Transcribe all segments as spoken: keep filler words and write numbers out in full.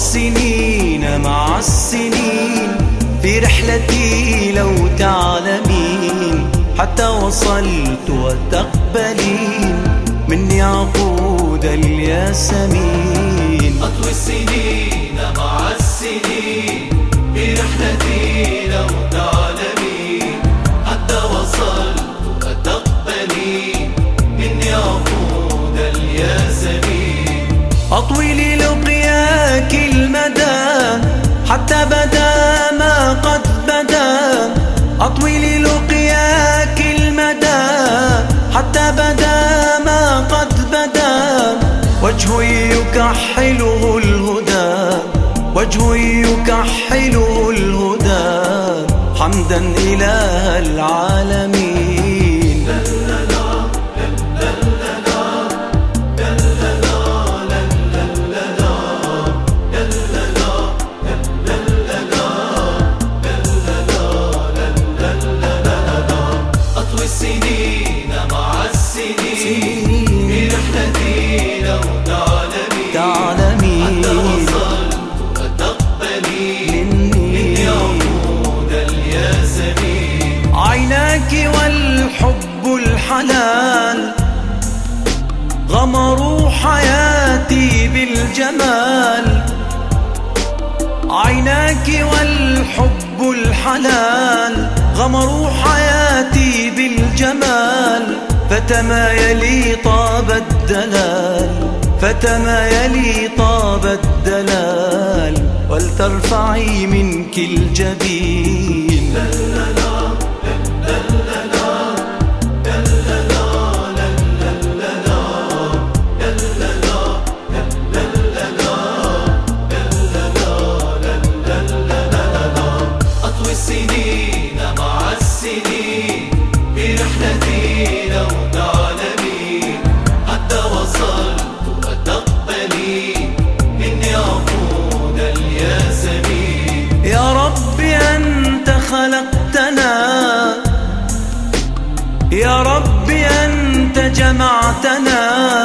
السنين مع السنين في رحلتي لو تعلمين، حتى وصلت وتقبلين مني عقود الياسمين. أطوي السنين مع السنين في رحلتي لو تعلمين، حتى وصلت وتقبلين مني عقود الياسمين. أطوي للقياك المدى حتى بدا ما قد بدا، أطوي للقياك المدى حتى بدا ما قد بدا. وجه يكحله الهدى، وجه يكحله الهدى، حمدا إله العالمين. أطوي السنين مع السنين في رحلتي لو تعلمين، حتى وصلت وتقبلين مني عقود الياسمين. عيناك والحب الحلال غمروا حياتي بالجمال، عيناك والحب الحلال غمروا حياتي بالجمال. فتمايلي طاب الدلال، فتمايلي طاب الدلال، ولترفعي منك الجبين. أطوي السنين مع السنين في رحلتي لو تعلمين، حتى وصلت وتقبلين مني عقود الياسمين. يا رب أنت خلقتنا، يا رب أنت جمعتنا،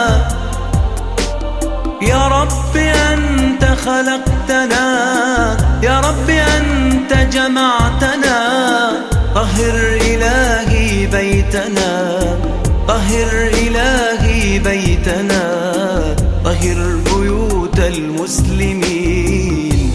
يا رب أنت خلقتنا، يا رب أنت جمعتنا. طهر إلهي بيتنا، طهر إلهي بيتنا، طهر بيوت المسلمين.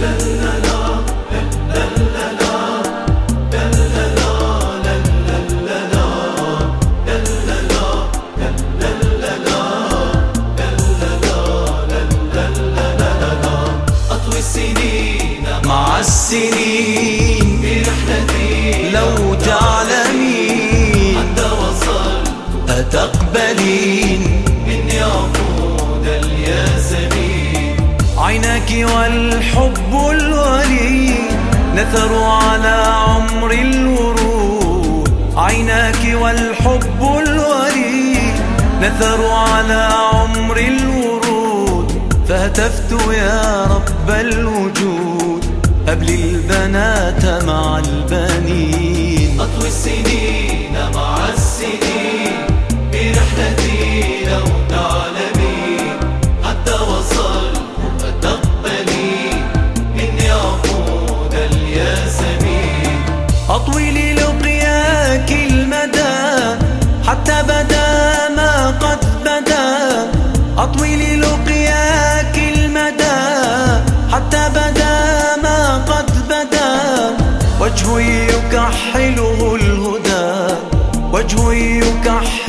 أطوي السنين مع السنين في رحلتي لو تعلمين، حتى وصلت أتقبلين مني عقود الياسمين. عيناك والحب الولي نثروا على عمر الورود، عيناك والحب الولي نثروا على عمر الورود. فهتفت يا رب الوجود هب لي البنات مع البنين. أطوي السنين مع السنين في رحلتي لو تعلمين، حتى وصلت وتقبلين مني عقود الياسمين. أطوي للقياك المدى حتى بدا ما قد بدا، أطوي للقياك المدى حتى بدا ما قد بدا. وجه يكحله الهدى، وجه يكحله